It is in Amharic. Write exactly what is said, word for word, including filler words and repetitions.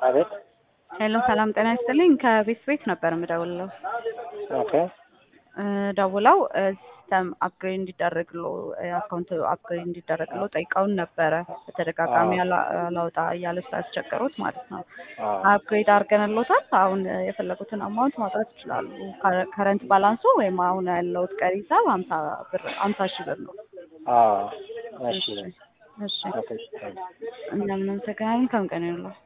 አቤት። ሄሎ ሰላም ጤና ይስጥልኝ። ከቤት ቤት ነበር የምደውለው። ኦኬ እ ደውለው ሲስተም አፕግሬድ እንዲደረግሎ አካውንት አፕግሬድ እንዲደረግሎ ጠይቀውን ነበረ። በተደጋጋሚ አላ- አላወጣ እያለ ስላስቸገሩት ማለት ነው። አፕግሬድ አድርገንሎታል። አሁን የፈለጉትን አማውንት ማውጣት ይችላሉ። ከረንት ባላንሱ ወይም አሁን ያለውት ቀሪ ሂሳብ ሀምሳ ብር ሀምሳ ሺህ ብር ነው። አዎ እሺ እሺ እሺ ኦኬ እንደምን ተገናኝ ከምቀን ነው